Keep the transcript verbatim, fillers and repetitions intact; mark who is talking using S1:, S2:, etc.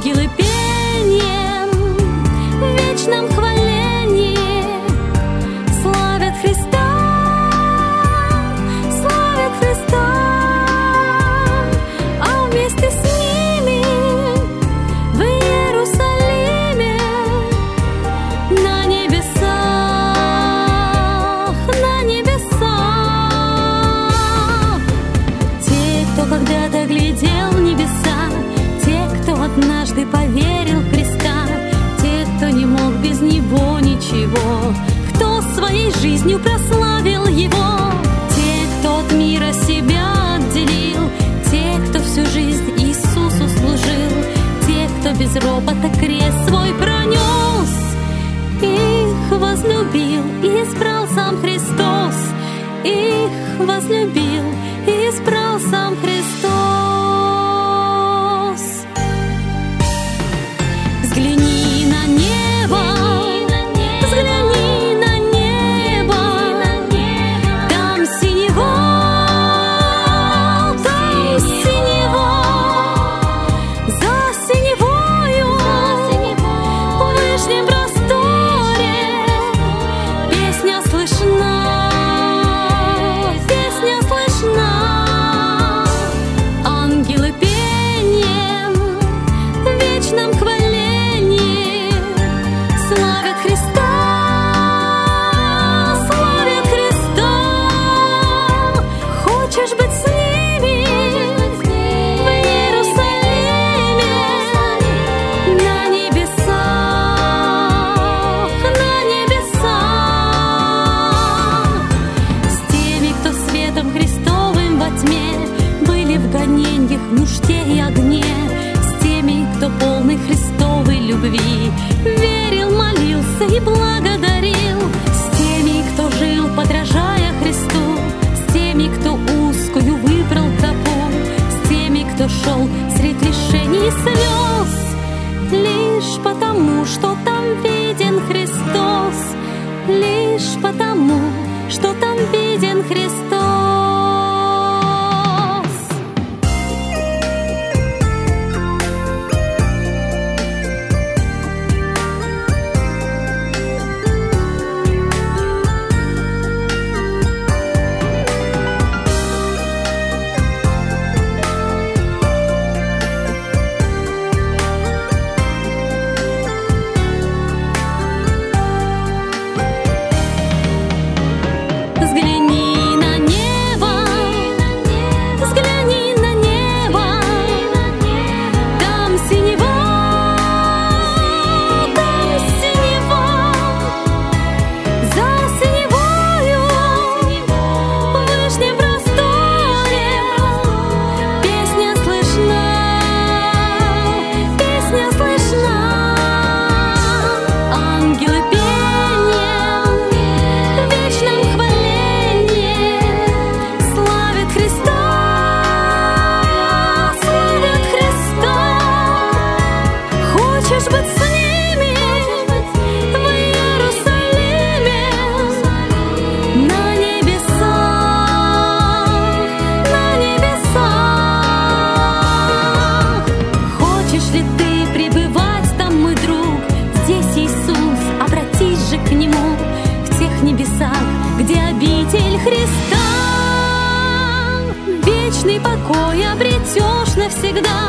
S1: Ангелы пением в вечном хвалении славят Христа, славят Христа, а вместе с ними в Иерусалиме на небесах, на небесах. Те, кто когда-то глядел в небеса, те, кто однажды поверил в Христа, те, кто не мог без Него ничего, кто своей жизнью прославил Его, те, кто от мира себя отделил, те, кто всю жизнь Иисусу служил, те, кто без ропота крест свой пронес, их возлюбил и избрал сам Христос, их возлюбил и избрал сам Христос. Взгляни на небо, взгляни на небо, там синева, там синева, за синевою в вышнем просторе песня слышна, песня слышна. Ангелы пением в вечном хвалении славят Христа, славят Христа. Хочешь быть с ними в Иерусалиме, на небесах, на небесах. С теми, кто светом Христовым во тьме были в гоненьях, нужде и огне, с теми, кто полный Христовой любви верил, молился и благодарил, с теми, кто жил, подражая Христу, с теми, кто узкую выбрал тропу, с теми, кто шел средь лишений и слез, лишь потому, что там виден Христос, лишь потому, что там виден Христос. Взгляни на небо, взгляни на небо, там синева, там синева, за синевою в вышнем просторе песня слышна, песня слышна. Ангелы пением в вечном хвалении славят Христа, славят Христа. Хочешь быть с ними в Иерусалиме, на небесах, на небесах. Хочешь ли ты пребывать там, мой друг? Здесь Иисус, обратись же к Нему в тех небесах, где обитель Христа. Вечный покой обретешь навсегда,